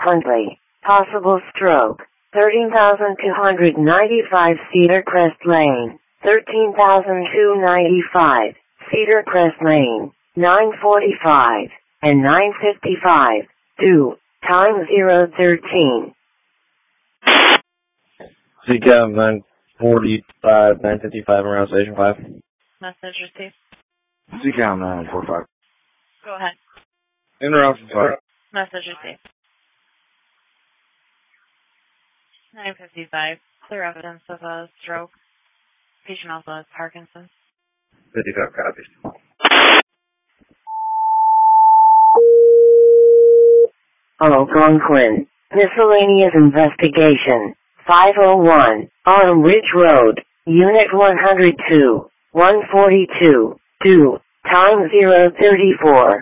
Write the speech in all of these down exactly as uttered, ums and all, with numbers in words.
Huntley. Possible stroke. thirteen thousand two hundred ninety-five Cedar Crest Lane. thirteen thousand two hundred ninety-five Cedar Crest Lane. nine forty-five and nine fifty-five. two times zero thirteen. C Cab nine forty-five, nine fifty-five around Station five. Message received. C Cab nine forty-five. Go ahead. In route five. Message received. nine fifty-five. Clear evidence of a stroke. Patient also has Parkinson's. fifty-five copies. Algonquin. Miscellaneous investigation. five oh one. Autumn Ridge Road. Unit one hundred two. one forty-two. two. Time zero thirty-four.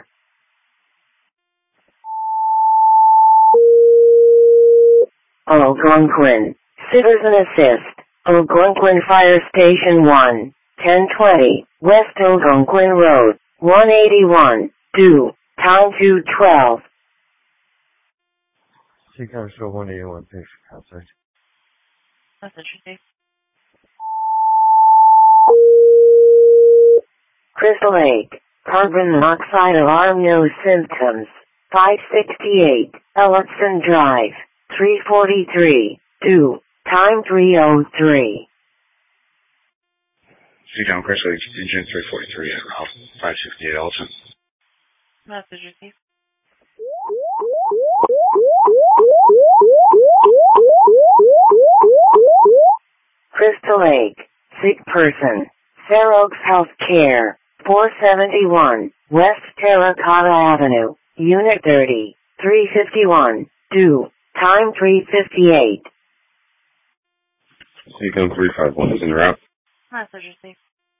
Algonquin. Citizen Assist. Algonquin Fire Station one. ten twenty. West Algonquin Road. one eighty-one. two. Time two twelve. C Cab show one eighty-one. Patient outside. Message received. Crystal Lake. Carbon monoxide alarm, no symptoms. five sixty-eight. Elliston Drive. three forty-three. two. Time three oh three. C Cab Crystal Lake, engine three forty-three, five sixty-eight Elliston. Message received. Crystal Lake. Sick person. Fair Oaks Health Care. four seventy-one. West Terracotta Avenue. Unit thirty. three fifty-one. two. Time three fifty-eight. C Cab three five one is in route. Message received.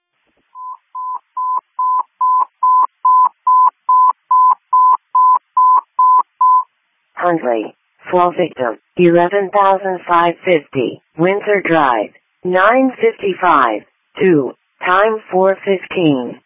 Huntley. Fall victim. eleven thousand five hundred fifty. Windsor Drive. nine fifty-five. two. Time four fifteen.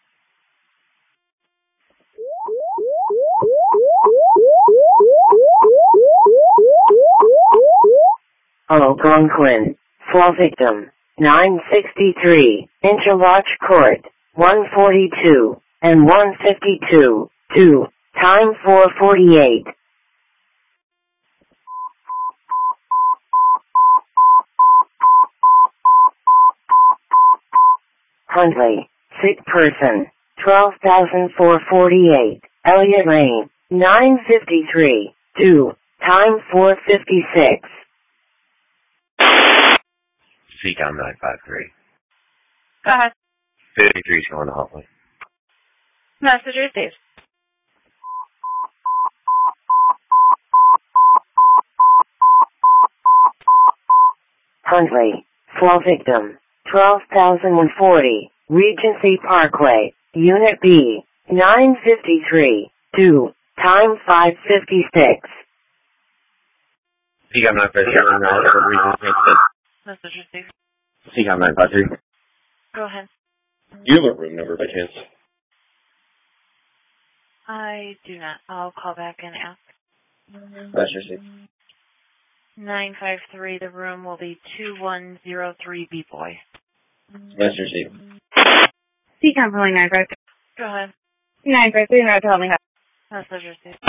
Algonquin. Fall victim. nine sixty-three. Interlodge Court. one forty-two. And one fifty-two. two. Time four forty-eight. Huntley. Sick person. twelve thousand four hundred forty-eight. Elliott Lane. nine fifty-three. two. Time four fifty-six. C Cab nine five three. Go ahead. fifty-three is going to Huntley. Message received. Huntley. Fall victim. twelve thousand one hundred forty. Regency Parkway. Unit B. nine fifty-three. two. Time five fifty-six. C Cab nine five three. Message received. C Cab nine five three. Go ahead. Do you have a room number by chance? I do not. I'll call back and ask. That's received. nine five three, the room will be two one zero three B Boy. That's received. C Cab calling nine five three. Go ahead. nine five three, no, tell me how. Message received.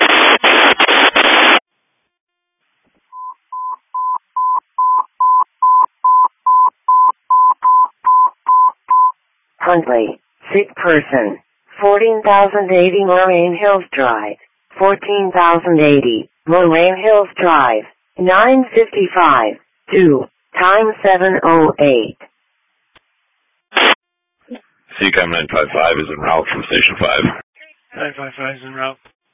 Huntley. Sick person. fourteen thousand eighty Moraine Hills Drive. fourteen thousand eighty Moraine Hills Drive. nine fifty-five. two. Time seven oh eight. C Cab nine five five is en route from Station five. nine five five is en route.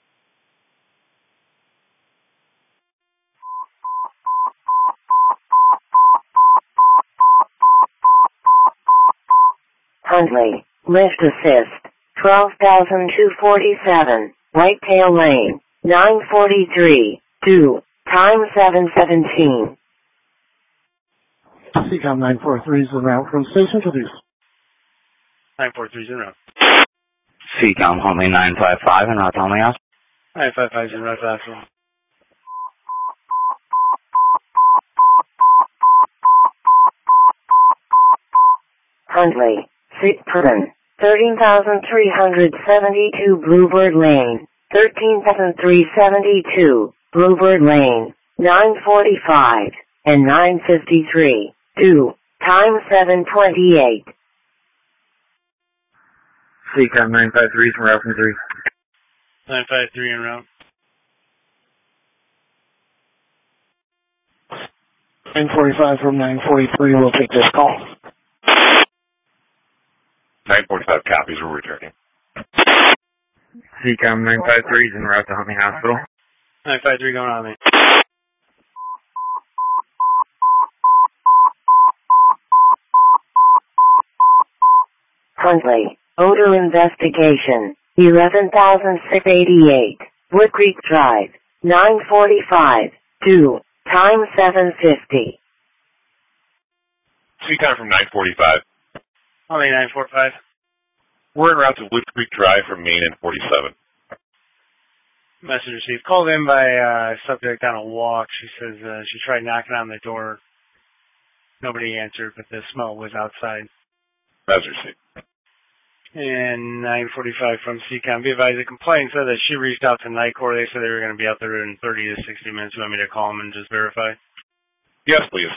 Huntley. Lift assist. twelve thousand two hundred forty-seven. Whitetail Lane. nine forty-three. two. Time seven seventeen. C Cab nine four three is en route from Station to Deuce. nine four three is en route. C Cab Huntley nine five five en route to Huntley House. nine five five is en route to Asheville. Hundley, six Prison, thirteen thousand three hundred seventy-two Bluebird Lane, thirteen thousand three hundred seventy-two Bluebird Lane, nine forty-five, and nine fifty-three, two, time seven twenty-eight. C COM nine five three from route from three. nine five three en route. nine forty-five from nine forty-three will take this call. nine forty-five copies, we're returning. C COM nine five three is en route to Huntley Hospital. nine five three going on me. Huntley, odor investigation, eleven thousand six hundred eighty-eight, Wood Creek Drive, nine forty-five, two, time seven fifty. C COM from nine forty-five. Only nine four five. We're en route to Wood Creek Drive from Main and forty-seven. Message received. Called in by uh, subject on a walk. She says uh, she tried knocking on the door. Nobody answered, but the smell was outside. Message received. And nine forty-five from C COM. Be advised, the complaint said that she reached out to NICOR. They said they were going to be out there in thirty to sixty minutes. You want me to call them and just verify? Yes, please.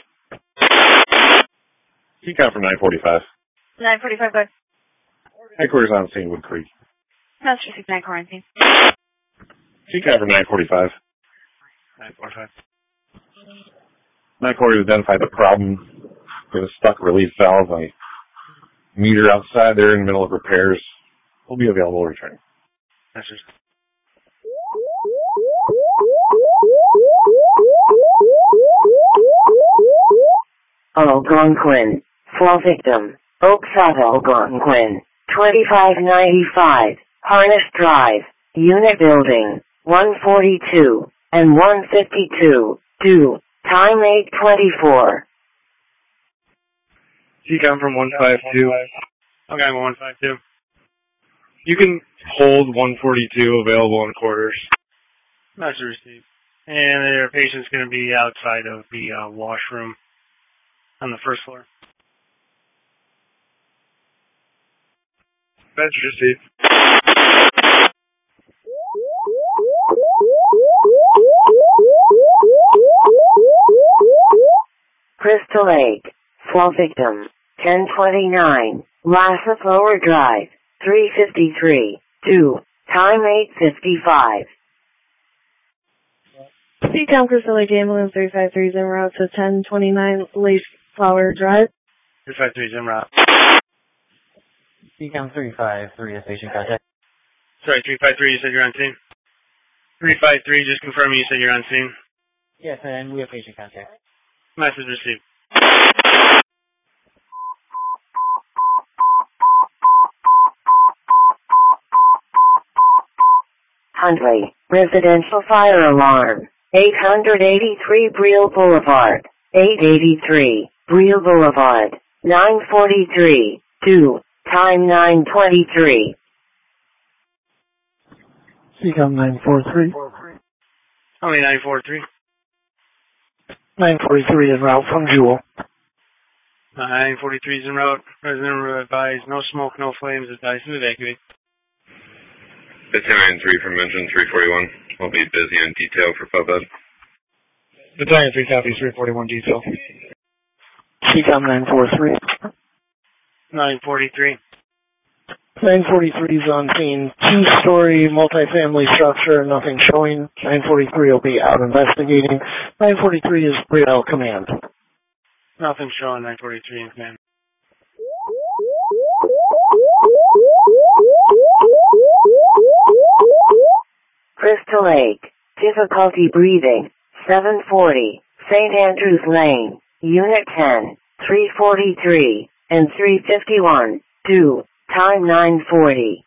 C COM from nine forty-five. nine forty-five, good. Headquarters on scene, Wood Creek. That's just nine quarantine. C COM from nine forty-five. nine forty-five. NICOR has identified the problem with a stuck relief valve. I meter outside there in the middle of repairs. Will be available returning. Message. Algonquin, fall victim, Oakside Algonquin, twenty-five ninety-five, Harness Drive, Unit Building, one forty-two, and one fifty-two, two, time eight twenty-four. C COM from one five two. Okay, one five two. You can hold one forty-two available in quarters. Message received. And their patient's going to be outside of the uh, washroom on the first floor. Message received. Crystal Lake, fall victim, ten twenty-nine, Lasseth Lower Drive, three fifty-three, two, time eight fifty-five. C COM Crystal Lake Ambulance three five three is en route to ten twenty-nine Lace Flower Drive. three five three is en route. C COM three five three is patient contact. Sorry, three five three, you said you're on scene? three five three, just confirming you said you're on scene. Yes, and we have patient contact. Message received. Huntley, residential fire alarm, eight eighty-three Briel Boulevard, eight eighty-three, Briel Boulevard, nine forty-three, two, time nine twenty-three. C COM nine four three. Only nine four three. nine forty-three en route from Jewel. nine forty-three is en route. Resident advised, no smoke, no flames, advised to evacuate. Battalion three from engine three forty-one. We'll be busy on detail for Pubed. Battalion three copies, three forty-one detail. C COM nine four three. nine forty-three. nine forty-three is on scene, two-story multifamily structure, nothing showing. nine forty-three will be out investigating. nine forty-three is Briel Command. Nothing showing nine forty-three in command. Crystal Lake, difficulty breathing, seven forty, Saint Andrews Lane, Unit ten, three forty-three, and three fifty-one, two, time nine forty.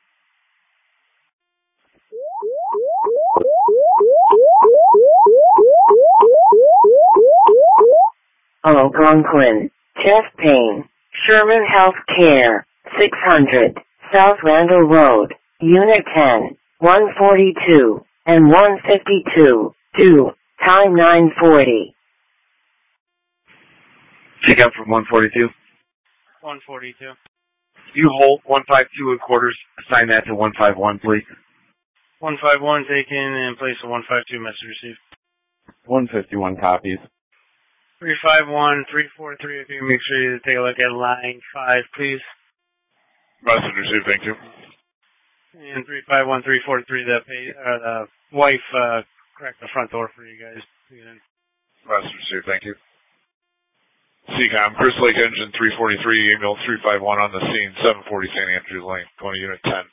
Algonquin, chest pain, Sherman Health Care, six hundred, South Randall Road, Unit ten, one forty-two, and one fifty-two, two, time nine forty. C COM from one forty-two. one forty-two. You hold one five two and quarters. Assign that to one five one, please. one five one taken and place a one five two message received. one fifty-one copies. three five one, three four three, if you can make sure you take a look at line five, please. Message received, thank you. And three five one, three four three, the, uh, the wife uh, cracked the front door for you guys. Message received, thank you. C COM, Chris Lake Engine three forty-three, email three five one on the scene, seven forty Saint Andrews Lane, twenty Unit ten.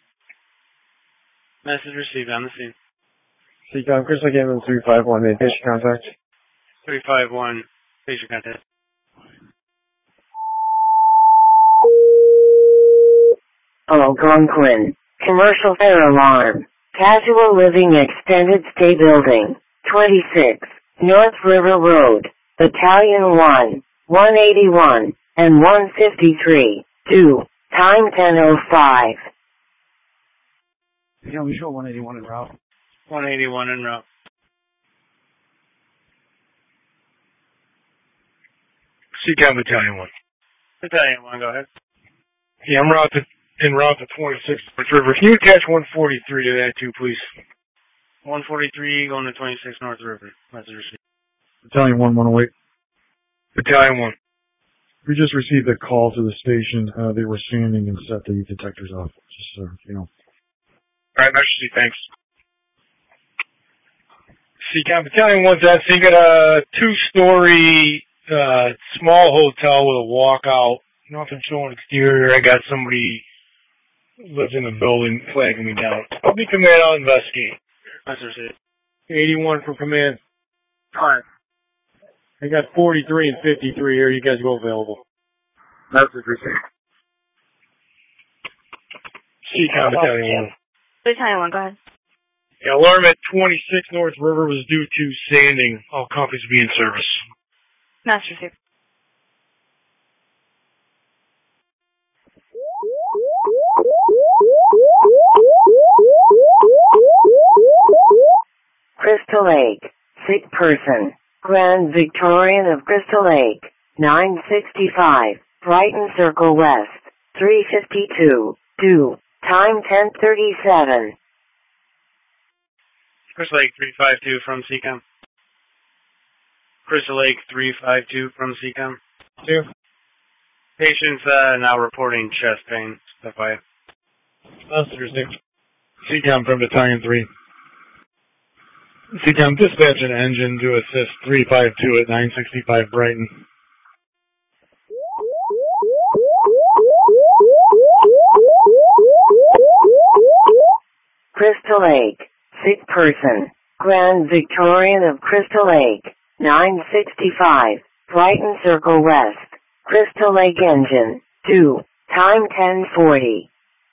Message received on the scene. C COM, Chris Lake Engine three five one, made patient contact. three five one, patient contact. Algonquin, commercial fire alarm, casual living extended stay building, twenty-six, North River Road, Battalion one, one eighty-one, and one fifty-three, two, time ten oh five. Yeah, we show one eighty-one en route. one eighty-one en route. C COM Battalion one. Battalion one, go ahead. Yeah, I'm route to, en route to twenty-six North River. Can you attach one forty-three to that too, please? one forty-three going to twenty-six North River. Message received. Battalion one, one oh eight. Battalion one. We just received a call to the station. Uh, they were sanding and set the detectors off. Just so you know. Alright, Master C, thanks. C COM Battalion one's that. So you got a two-story uh, small hotel with a walkout. Nothing showing exterior. I got somebody who lives in the building flagging me down. I'll be command. I'll investigate. Message received. eighty-one from command. Alright. I got forty-three and fifty-three here. You guys go available. Message received. C COM Battalion one. Battalion one, go ahead. Yeah, alarm at twenty-six North River was due to sanding. All companies will be in service. Master received. Crystal Lake, sick person, Grand Victorian of Crystal Lake, nine sixty-five, Brighton Circle West, three fifty-two, two, time ten thirty-seven. Crystal Lake three five two from C COM. Crystal Lake three five two from C COM. Two. Patients uh, now reporting chest pain. Step by. Message received. C COM from Battalion three. C COM dispatch an engine to assist three five two at nine sixty-five Brighton. Crystal Lake, sick person, Grand Victorian of Crystal Lake, nine sixty-five, Brighton Circle West, Crystal Lake engine, two, time ten forty.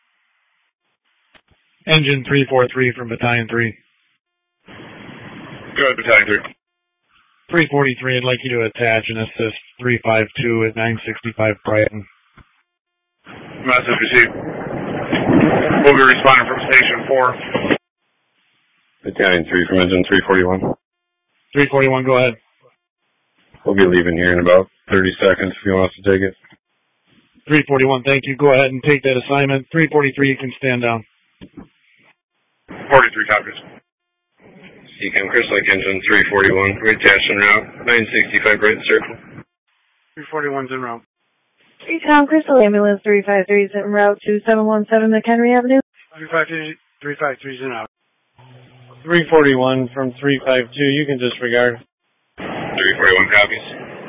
Engine three four three from Battalion three. Go ahead, Battalion three. three forty-three, I'd like you to attach and assist three five two at nine sixty-five Brighton. Message received. We'll be responding from Station four. Battalion three from engine three forty-one. three forty-one, go ahead. We'll be leaving here in about thirty seconds if you want us to take it. three forty-one, thank you. Go ahead and take that assignment. three forty-three, you can stand down. forty-three copies. C COM Chris Lake engine three forty-one. We attached en route. nine sixty-five Brighton Circle. three forty-one's en route. three COM Crystal Ambulance three five three is en route to seven one seven McHenry Avenue. three five three, three five three's en route. three forty-one from three five two, you can disregard. three forty-one copies.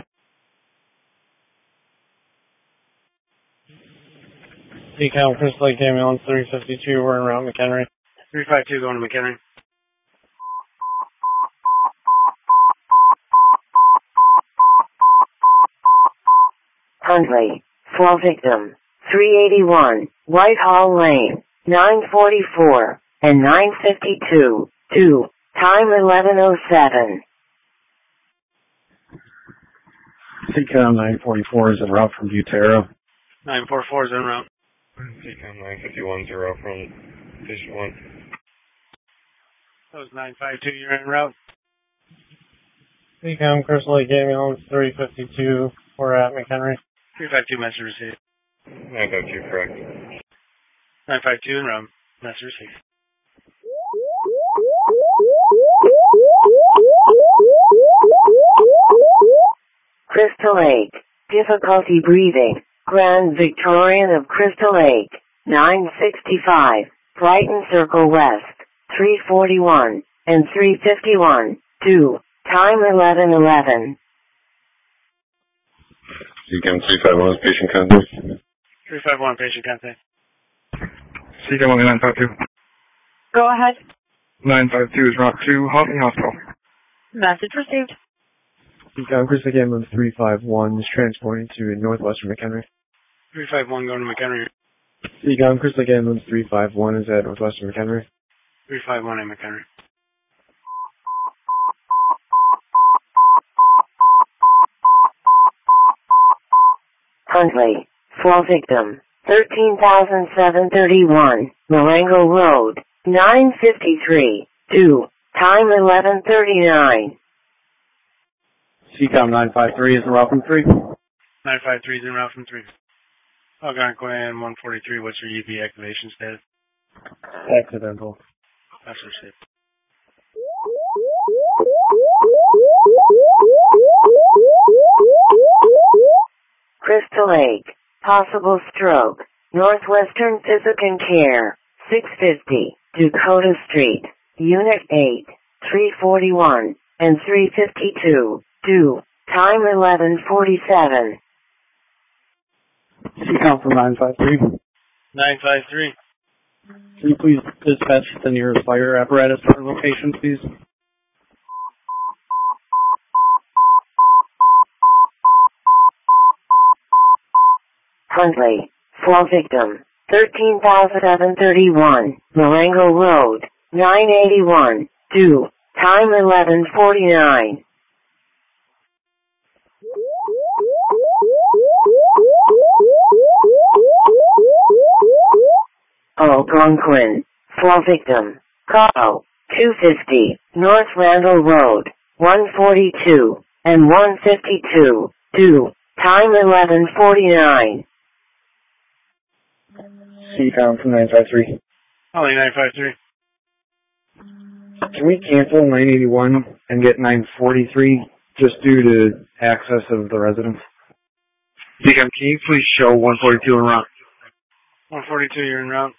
C COM Chris Lake Ambulance three fifty-two, we're en route McHenry. three five two going to McHenry. Huntley, fall victim, three eighty-one, Whitehall Lane, nine forty-four, and nine fifty-two, two, time eleven oh seven. C COM nine forty-four is en route from Butera. nine forty-four is en route. C COM nine fifty-one, zero from Station one. That was nine five two, you're en route. C COM Crystal Lake Ambulance three fifty-two, we're at McHenry. three five two, message received. nine five two, correct. nine five two en route, message received. Crystal Lake. Difficulty breathing. Grand Victorian of Crystal Lake. nine sixty-five. Brighton Circle West. three forty-one. And three fifty-one. two. Time eleven eleven. C C A M three five one is patient contact. three five one, patient contact. C C A M nine five two. Go ahead. nine five two is route two, Hoffman Hospital. Message received. C C A M Crystal Lake ambulance three five one is transporting to Northwestern McHenry. three five one going to McHenry. C C A M Crystal Lake ambulance three five one is at Northwestern McHenry. three five one at McHenry. Huntley. Fall victim. thirteen thousand seven thirty-one. Marengo Road. nine fifty-three. two. Time eleven thirty-nine. C C A M nine five three is en route from three. nine five three is en route from three. Algonquin one forty-three, what's your U V activation status? Accidental. That's received. Crystal Lake. Possible stroke. Northwestern Physical Care. six fifty. Dakota Street. Unit eight. three forty-one. And three fifty-two. two. Time eleven forty-seven. C C A M from nine five three. nine five three. Can you please dispatch the nearest fire apparatus to our location, please? Huntley. Fall victim. thirteen thousand seven thirty-one. Marengo Road. nine eighty-one. two. Time eleven forty-nine. Algonquin. Fall victim. Call. two fifty. North Randall Road. one forty-two. And one fifty-two. two. Time eleven forty-nine. C C A M from nine five three. Only nine five three. Can we cancel nine eighty-one and get nine forty-three just due to access of the residents? C C A M, can you please show one forty-two en route? one forty-two, you're en route.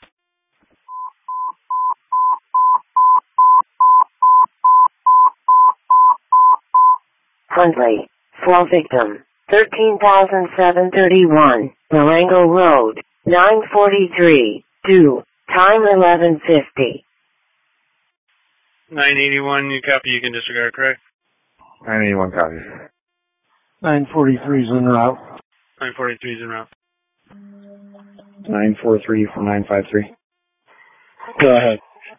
Huntley. Fall victim. thirteen thousand seven thirty-one. Marengo Road. nine forty-three. two. Time eleven fifty. nine eighty-one, you copy, you can disregard, correct? nine eighty-one copies. nine forty-three is en route. nine forty-three is en route. nine four three from nine five three. Go ahead.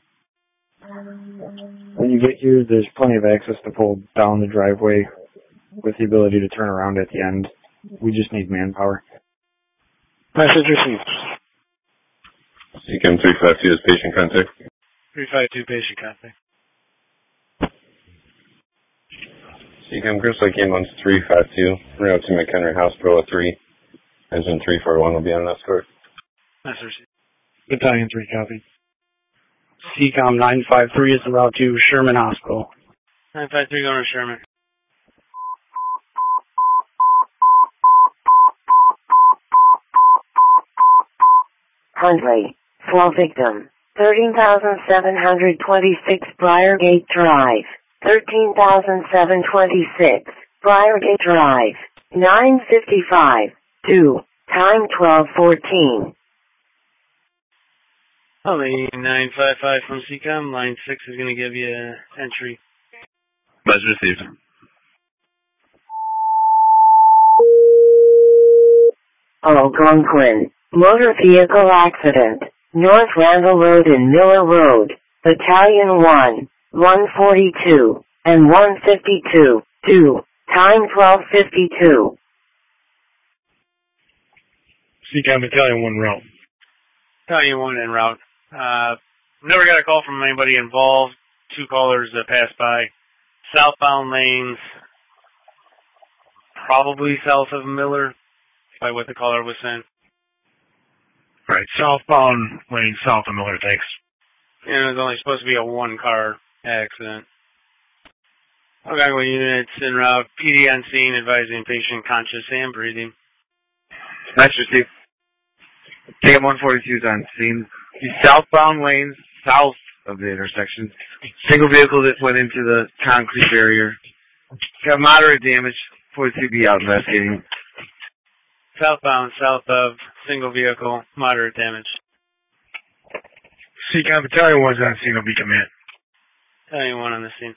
When you get here, there's plenty of access to pull down the driveway with the ability to turn around at the end. We just need manpower. Message received. C C A M three five two is patient contact. three five two, patient contact. C C A M Crystal Lake ambulance three five two, route to McHenry Hospital at three. Engine three four one will be on escort. That's received. Battalion three copy. C C A M nine five three is en route to Sherman Hospital. nine five three going to Sherman. Huntley. Fall victim. thirteen thousand seven hundred twenty-six Briargate Drive. thirteen thousand seven hundred twenty-six Briargate Drive. nine fifty-five. two. Time twelve fourteen. Only nine five five from C C A M. Line six is going to give you an entry. Message received. Algonquin. Motor vehicle accident. North Randall Road and Miller Road. Battalion one. one forty-two. And one fifty-two. two. Time twelve fifty-two. C C A M Battalion one route. Battalion one en route. Uh, never got a call from anybody involved. Two callers that passed by. Southbound lanes, probably south of Miller. by what the caller was saying. Right, southbound lane south of Miller, thanks. And it was only supposed to be a one-car accident. Okay, well, units en route. P D on scene advising patient conscious and breathing. Master Chief. T M one forty-two is on scene. The southbound lanes south of the intersection. Single vehicle that went into the concrete barrier. Got moderate damage. forty-two B out investigating. Southbound, south of, single vehicle, moderate damage. C COM Battalion one's on scene, will be command. Battalion one on the scene.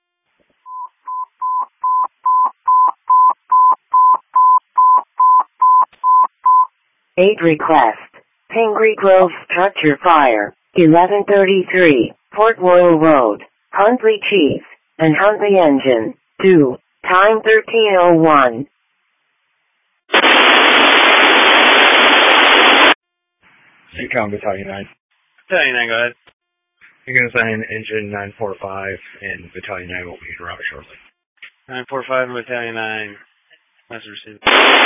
Aid request. Pingree Grove structure fire. eleven thirty-three, Port Royal Road, Huntley Chief, and Huntley Engine. two. Time thirteen oh one. C COM Battalion nine. Battalion nine, go ahead. You're going to assign Engine nine forty-five, and Battalion nine will be en route shortly. nine forty-five and Battalion nine. Message received.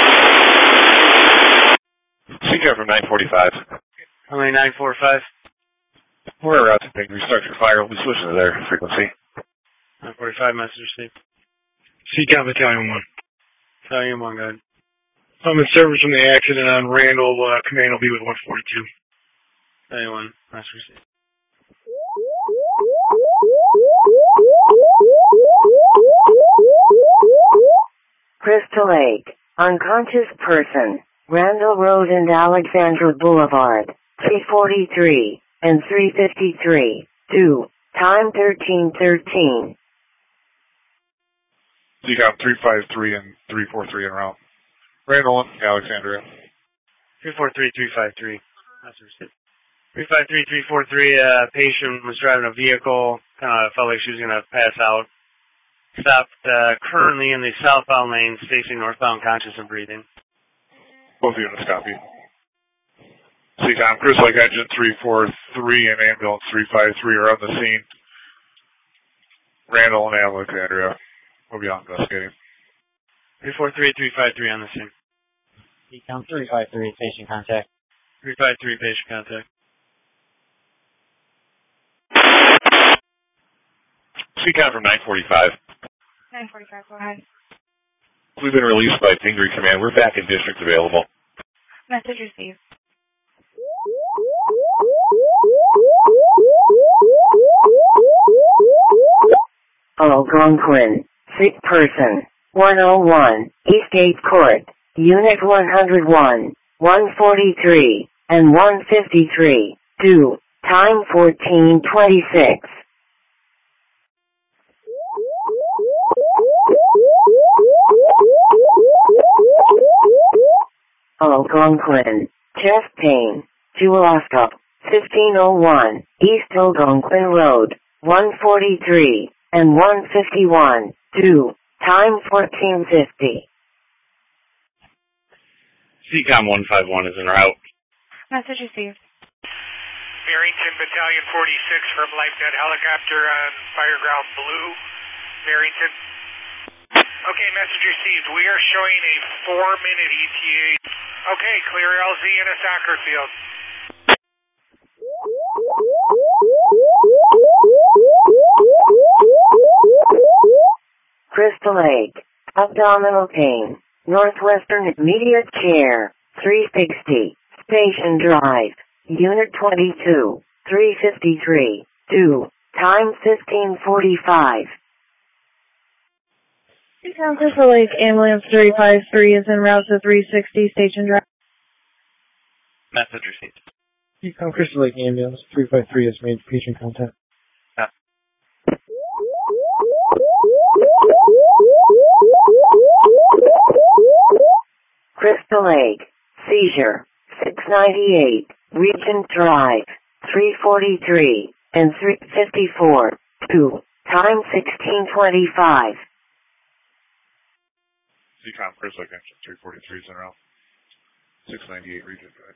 C COM from nine forty-five. How many nine forty-five? We're out to Pingree structure fire. We'll be switching to their frequency. nine forty-five, message received. C COM Battalion one. Battalion one, go ahead. I'm in service from the accident on Randall. Uh, command will be with one forty-two. Battalion one, message received. Crystal Lake. Unconscious person. Randall Road and Alexandra Boulevard. three forty-three and three fifty-three. two. Time thirteen thirteen. So you got three five three and three four three en route. Randall, Alexandria. three four three, three five three. Message received. three five three, three four three, uh, patient was driving a vehicle, kind of felt like she was going to pass out. Stopped, uh, currently in the southbound lane, facing northbound, conscious and breathing. Both units copy. C COM, Chris Lake Engine three four three and Ambulance three five three are on the scene. Randall and Alexandria will be on investigating. three four three, three five three on the scene. C COM three five three, patient contact. three five three, patient contact. C COM from nine forty-five. nine forty-five, go ahead. We've been released by Pingree Command. We're back in district available. Message received. Algonquin. Sick person. one oh one. Eastgate Court. Unit one oh one. one forty-three. And one fifty-three. two. Time fourteen twenty-six. Algonquin. Chest pain. Jualaska. fifteen oh one. East Algonquin Road. one forty-three. And one fifty-one. two. Time fourteen fifty. C COM one five one is en route. Message received. Barrington Battalion forty-six from Life Net Helicopter on Fireground Blue. Barrington. Okay, message received. We are showing a four-minute E T A. Okay, clear L Z in a soccer field. Crystal Lake. Abdominal pain. Northwestern Immediate Care. three sixty. Station Drive. Unit twenty-two. three fifty-three. two. Time fifteen forty-five. C COM Crystal Lake Ambulance three five three is en route to three sixty Station Drive. Message received. C COM Crystal Lake Ambulance three five three has made patient contact. Yeah. Crystal Lake. Seizure. six ninety-eight. Regent Drive. three forty-three. And three fifty-four. two. Time sixteen twenty-five. C COM, Chris Lake Engine three forty-three is en route. six ninety-eight Regent Drive.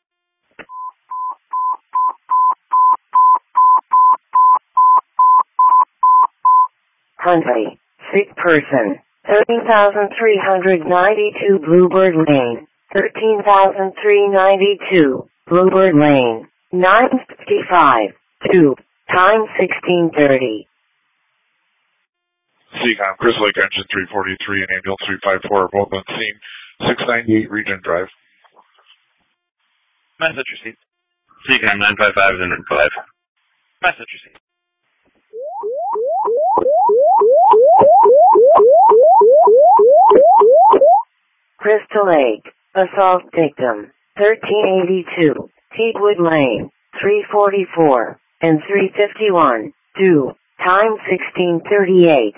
Huntley. Sick person. thirteen thousand three hundred ninety-two Bluebird Lane. thirteen thousand three hundred ninety-two, Bluebird Lane, nine fifty-five, two, time sixteen thirty. Seacom, Chris Lake Engine three forty-three and Ambulance three five four are both on scene. six ninety-eight Regent Drive. Message received. Seacom nine five five is in five. Message received. Crystal Lake, assault victim, thirteen eighty-two, Teakwood Lane, three forty-four, and three fifty-one, due, time sixteen thirty-eight.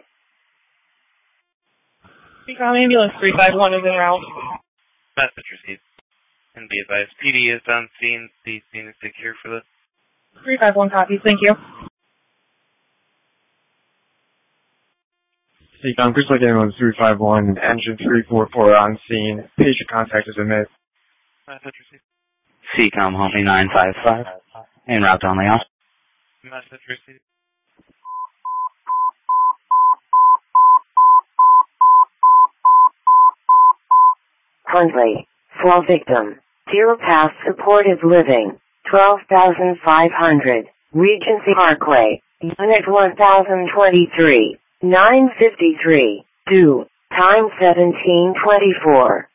Seacom Ambulance three five one is en route. Message received. And be advised, P D is on scene. The scene is secure for this. three five one copies, thank you. Seacom, Chris Lake Ambulance three five one, engine three four four on scene. Patient contact is admitted. Message received. Seacom, Homie nine five five, en route down the house. Message received. Huntley, fall victim, Deer Pass Supportive Living, twelve thousand five hundred, Regency Parkway, Unit one thousand twenty-three, nine fifty-three, due, time seventeen twenty-four.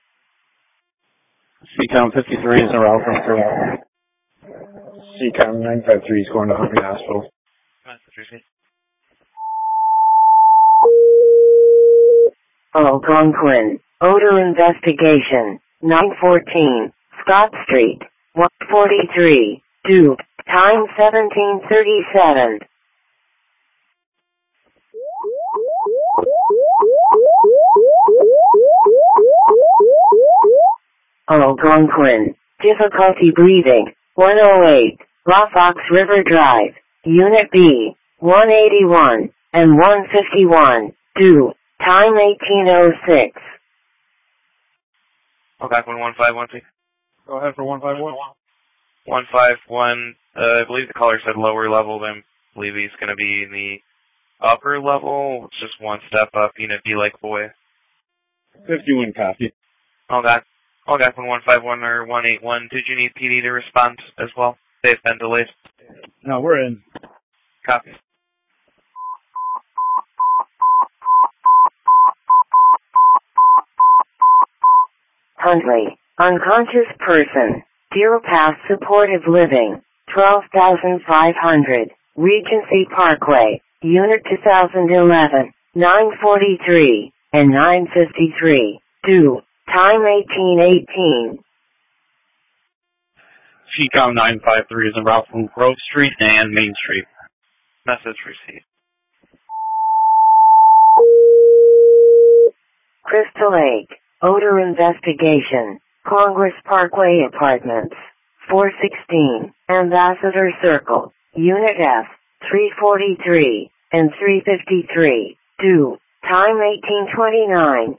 Seacom fifty-three is en route from three. Seacom nine five three is going to Huntley Hospital. Message received. Algonquin, odor investigation, nine fourteen, Scott Street, one forty-three, due, time seventeen thirty-seven. Algonquin, difficulty breathing, one oh eight, Raw Fox River Drive, Unit B, one eighty-one, and one fifty-one, due, time eighteen oh six. Algonquin one five one, please. Go ahead for one five one. one five one, uh, I believe the caller said lower level, then I believe he's going to be in the upper level. It's just one step up, Unit B like boy. fifty-one copy. Algonquin. Algonquin one five one or one eight one, did you need P D to respond as well? They've been delayed. No, we're in. Copy. Huntley, unconscious person, Deer Pass Supportive Living, twelve thousand five hundred, Regency Parkway, Unit two thousand eleven, nine forty-three, and nine fifty-three, due, time eighteen eighteen. Seacom nine five three is en route from Grove Street and Main Street. Message received. Crystal Lake, odor investigation, Congress Parkway Apartments, four sixteen, Ambassador Circle, Unit F, three forty-three, and three fifty-three, due, time eighteen twenty-nine.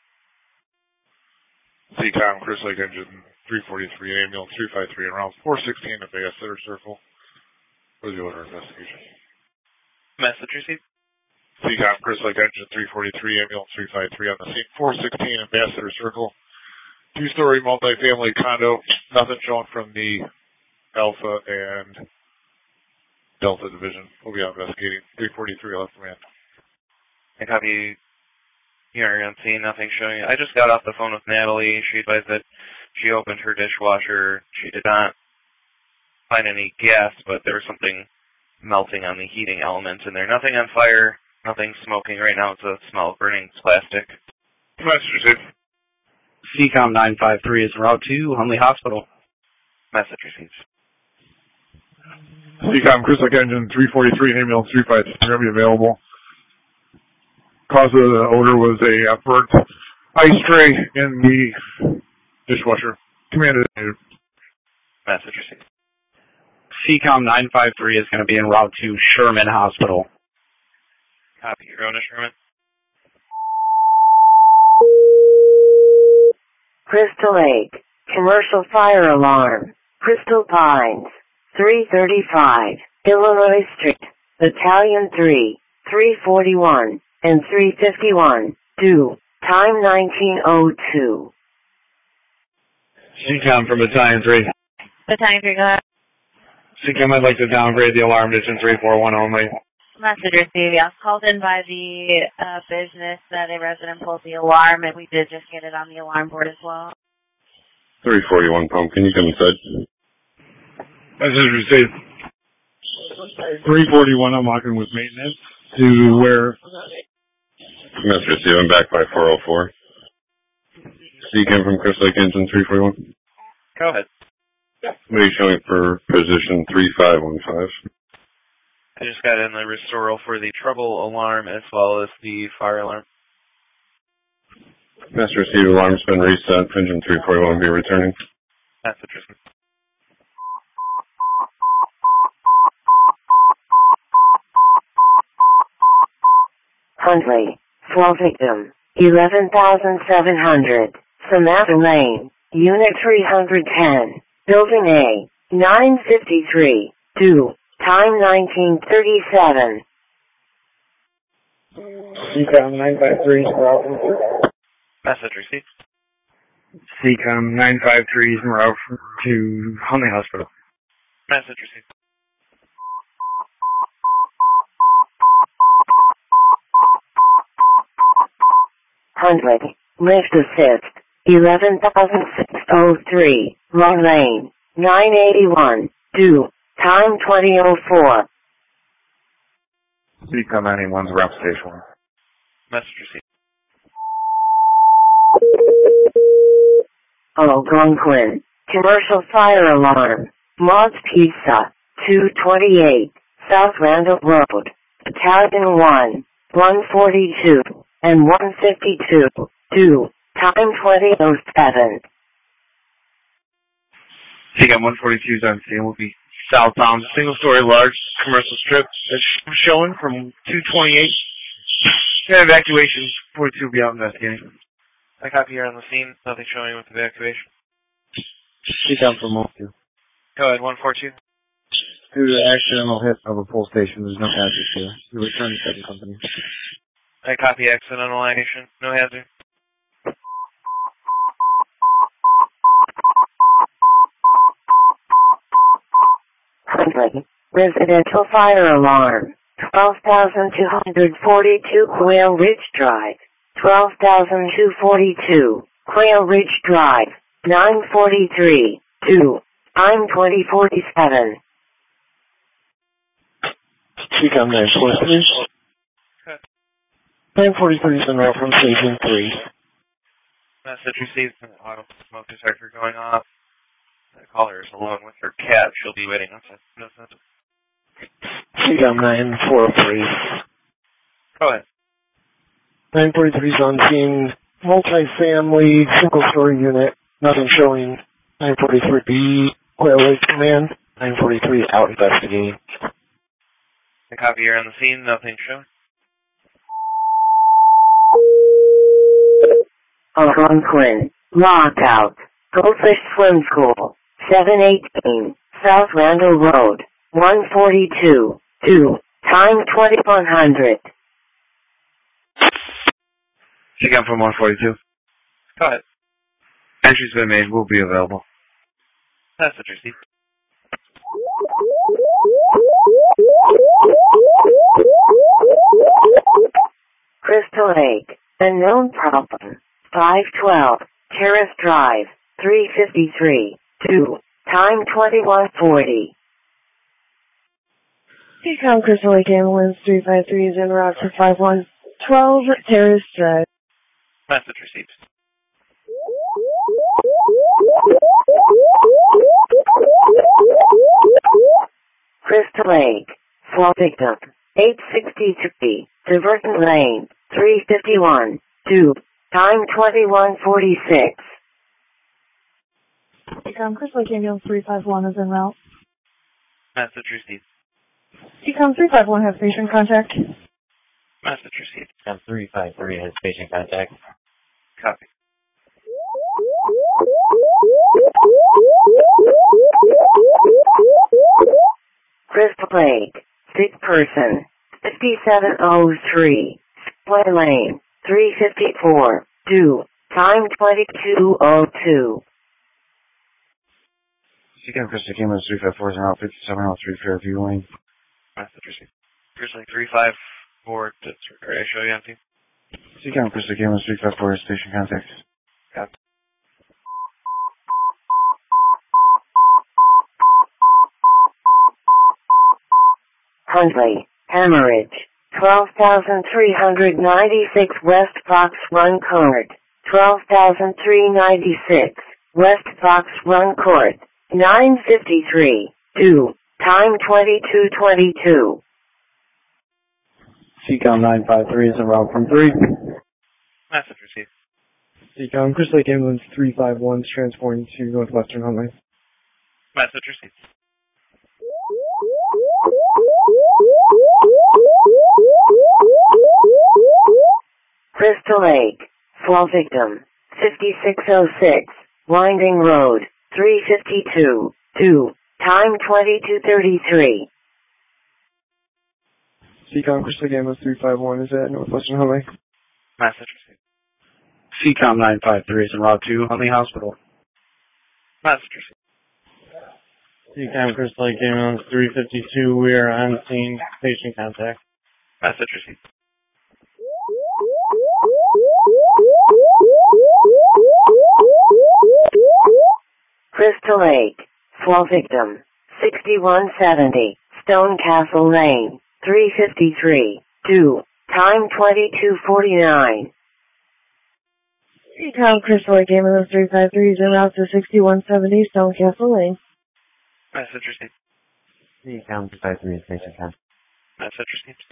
Seacom, Chris Lake Engine three forty-three, Ambulance three five three, and route four sixteen, Ambassador Circle. For the order investigation. Message received. Seacom, Chris Lake Engine three forty-three, Ambulance three five three on the scene, four sixteen, Ambassador Circle. Two-story multifamily condo, nothing shown from the Alpha and Delta Division. We'll be out investigating. three forty-three, left command. I copy. You're on scene, nothing showing. I just got off the phone with Natalie. She advised that she opened her dishwasher. She did not find any gas, but there was something melting on the heating element in there. Nothing on fire, nothing smoking right now. It's a smell of burning plastic. Message received. Seacom nine five three is en route to Huntley Hospital. Message received. Seacom, Chris Lake Engine three forty-three, Ambulance three five three, going to be available. Cause of the odor was a uh, burnt ice tray in the dishwasher. Commanded. Message received. Seacom nine five three is going to be en route to Sherman Hospital. Copy. Rona Sherman. Crystal Lake, commercial fire alarm, Crystal Pines, three thirty-five, Illinois Street, Battalion three, three forty-one, and three fifty-one, due, time nineteen oh two. C-Com from Battalion three. Battalion three, go ahead. C-Com, I'd like to downgrade the alarm to three four one only. Message received. Yes, called in by the uh, business that a resident pulled the alarm, and we did just get it on the alarm board as well. three forty-one pump, can you come inside? Message received. three forty-one, I'm walking with maintenance to where... Message received, I'm back by four oh four. C-Com from Crystal Lake Engine three forty-one. Go ahead. What are you showing for position three five one five? I just got in the restoral for the trouble alarm as well as the fire alarm. Master received, alarm's been reset. Engine three forty-one will be returning. That's interesting. Huntley, flow victim, eleven thousand seven hundred, Samantha Lane, Unit three ten, Building A, nine fifty-three, two. Time nineteen thirty-seven. C-Com nine five three, Message received. C-Com nine five three is en route to Huntley Hospital. Message received. Huntley, lift assist, eleven thousand six hundred three, Long Lane, nine eighty-one, two. Time twenty oh four. C-Com nine eight one's around station one. Message received. Algonquin, commercial fire alarm, Mods Pizza, two twenty-eight, South Randall Road, Battalion one, one forty-two, and one fifty-two, two. Time twenty oh seven. C-Com one forty-two is on scene. Will be southbound, single-story large commercial strip that's showing from two twenty-eight. Evacuation, forty-two will be out investigating. I copy here on the scene. Nothing showing with evacuation. C-Com from Mulview. Go ahead, one four two. Due to the accidental hit of a pole station, there's no hazard here. We return to second company. I copy accidental action. No hazard. Huntley, residential fire alarm, twelve thousand two hundred forty-two Quail Ridge Drive, twelve thousand two hundred forty-two, Quail Ridge Drive, nine forty-three, two. Time twenty forty-seven. C-Com nine forty-three. nine forty-three is en route from Station three. Message received from the auto smoke detector going off. The caller is alone with her cat. She'll be waiting outside. No sense. C-Com nine forty-three. Go ahead. nine forty-three is on scene. Multi-family, single-story unit. Nothing showing. nine forty-three B, Quail Lake Command. nine forty-three out investigating. I copy here on the scene. Nothing showing. Algonquin, lockout, Goldfish Swim School, seven eighteen, South Randall Road, one forty-two, two. Time twenty-one hundred. C-Com from one forty-two. Go ahead. Entry's been made. Will be available. Message received. Crystal Lake, unknown problem, five twelve, Terrace Drive, three fifty-three, two. Time twenty-one forty. C-Com Crystal Lake Ambulance three five three is en route to five one twelve Terrace Drive. Message received. Crystal Lake, fall victim, eight sixty-three, Diverton Lane, three fifty-one, two. Time twenty-one forty-six. C-Com Crystal Lake Ambulance three five one is en route. Message received. C-Com three five one has patient contact. Message received. C-Com three five three has patient contact. Copy. Crystal Lake, sick person, fifty-seven oh three, Split Lane, three fifty-four, two. Time twenty-two oh two. Seacom Crystal Cayman three five four is around fifty-seven oh three Fairview Lane. Message received. Grizzly three five four, to I show you empty. Seacom Crystal Cayman three five four is station contact. Got Huntley, Hemorrhage, twelve thousand three hundred ninety-six West Fox Run Court, twelve thousand three hundred ninety-six West Fox Run Court, nine fifty-three, two, time twenty-two twenty-two. Seacom nine five three is en route from three. Message received. Seacom Crystal Lake Ambulance three five one is transporting to Northwestern Huntley. Message received. Crystal Lake, fall victim, fifty-six oh six, Winding Road, three fifty-two, two, time twenty-two thirty-three. Seacom Crystal Lake Ambulance three five one is at Northwestern Huntley. Message received. Seacom nine five three is en route to Huntley Hospital. Message received. Seacom Crystal Lake Ambulance three fifty-two, we are on scene, patient contact. Message received. Crystal Lake, fall victim, sixty-one seventy, Stone Castle Lane, three fifty-three, two, time twenty-two forty-nine. Seacom Crystal Lake Ambulance three five three is en route to sixty-one seventy Stone Castle Lane. Message received. Seacom three five three is patient contact. Message received.